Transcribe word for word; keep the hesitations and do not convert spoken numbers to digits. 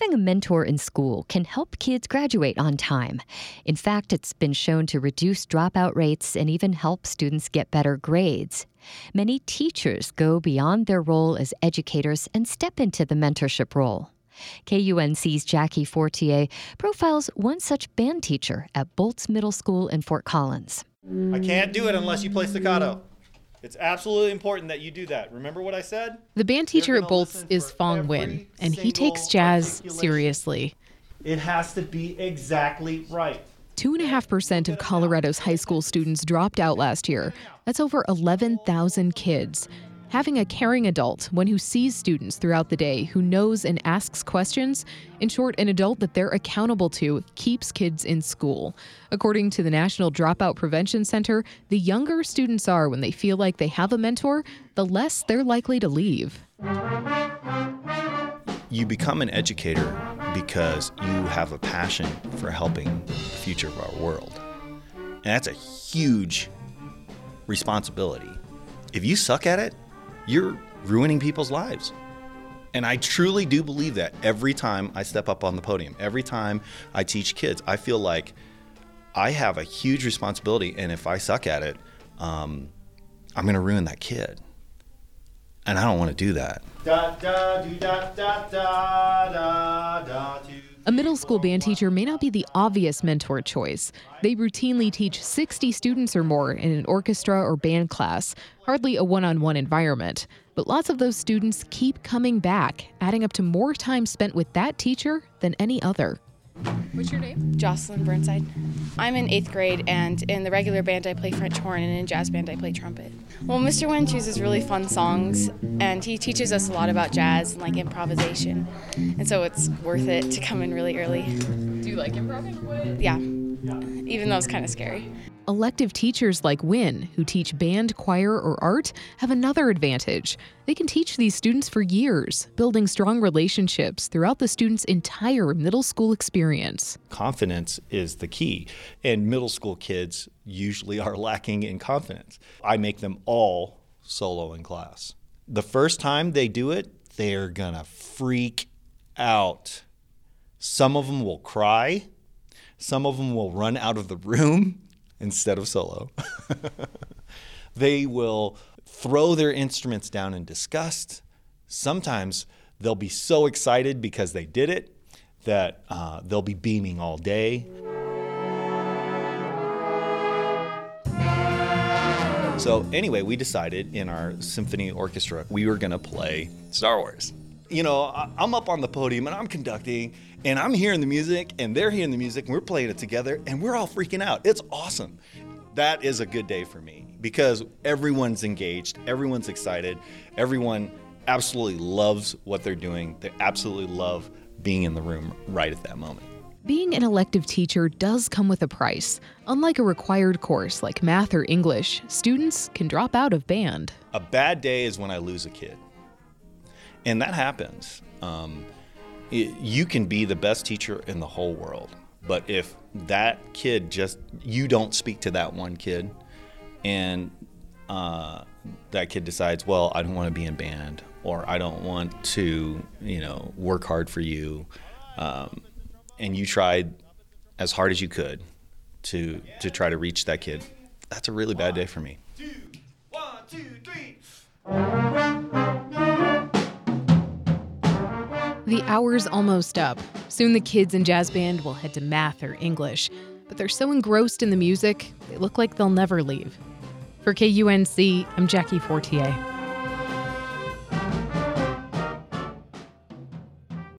Having a mentor in school can help kids graduate on time. In fact, it's been shown to reduce dropout rates and even help students get better grades. Many teachers go beyond their role as educators and step into the mentorship role. K U N C's Jackie Fortier profiles one such band teacher at Bolts Middle School in Fort Collins. I can't do it unless you play staccato. It's absolutely important that you do that. Remember what I said? The band teacher at Bolts is Fong Win, and he takes jazz seriously. It has to be exactly right. Two and a half percent of Colorado's high school students dropped out last year. That's over eleven thousand kids. Having a caring adult, one who sees students throughout the day, who knows and asks questions, in short, an adult that they're accountable to, keeps kids in school. According to the National Dropout Prevention Center, the younger students are when they feel like they have a mentor, the less they're likely to leave. You become an educator because you have a passion for helping the future of our world. And that's a huge responsibility. If you suck at it, you're ruining people's lives. And I truly do believe that every time I step up on the podium, every time I teach kids, I feel like I have a huge responsibility. And if I suck at it, um, I'm going to ruin that kid. And I don't want to do that. Da, da, do, da, da, da, da, da, do. A middle school band teacher may not be the obvious mentor choice. They routinely teach sixty students or more in an orchestra or band class, hardly a one-on-one environment. But lots of those students keep coming back, adding up to more time spent with that teacher than any other. What's your name? Jocelyn Burnside. I'm in eighth grade, and in the regular band I play French horn, and in jazz band I play trumpet. Well, Mister Wen chooses really fun songs, and he teaches us a lot about jazz and like improvisation, and so it's worth it to come in really early. Do you like improv? Yeah, even though it's kind of scary. Elective teachers like Win, who teach band, choir, or art, have another advantage. They can teach these students for years, building strong relationships throughout the student's entire middle school experience. Confidence is the key, and middle school kids usually are lacking in confidence. I make them all solo in class. The first time they do it, they're gonna freak out. Some of them will cry. Some of them will run out of the room instead of solo. They will throw their instruments down in disgust. Sometimes they'll be so excited because they did it that uh, they'll be beaming all day. So anyway, we decided in our symphony orchestra we were gonna play Star Wars. You know, I'm up on the podium and I'm conducting and I'm hearing the music and they're hearing the music and we're playing it together and we're all freaking out. It's awesome. That is a good day for me because everyone's engaged, everyone's excited, everyone absolutely loves what they're doing. They absolutely love being in the room right at that moment. Being an elective teacher does come with a price. Unlike a required course like math or English, students can drop out of band. A bad day is when I lose a kid. And that happens. Um, it, you can be the best teacher in the whole world, but if that kid just, you don't speak to that one kid, and uh, that kid decides, well, I don't want to be in band, or I don't want to, you know, work hard for you, um, and you tried as hard as you could to to try to reach that kid, that's a really bad day for me. Two, one, two, three. The hour's almost up. Soon the kids in jazz band will head to math or English, but they're so engrossed in the music, they look like they'll never leave. For K U N C, I'm Jackie Fortier.